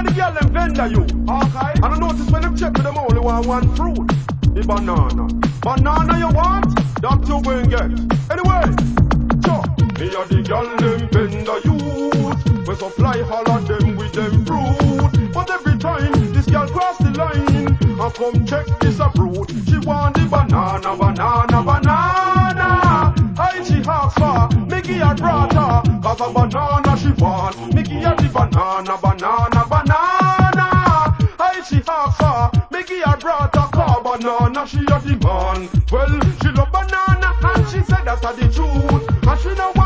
the girl them vendor you. Okay. And I notice when them check with them only want one fruit. The banana. Banana you want? That you going get. Anyway, sure. Me a the girl them vendor youth. We supply all of them with them fruit. But every time this girl cross the line and come check this a fruit, she want the banana, banana, banana. I she asks for, me give her brother, cause a banana she want. Me give her the banana, banana, banana. I she asks for, me give her brother, cause banana she a the man. Well, she love banana and she said that's the truth. And she now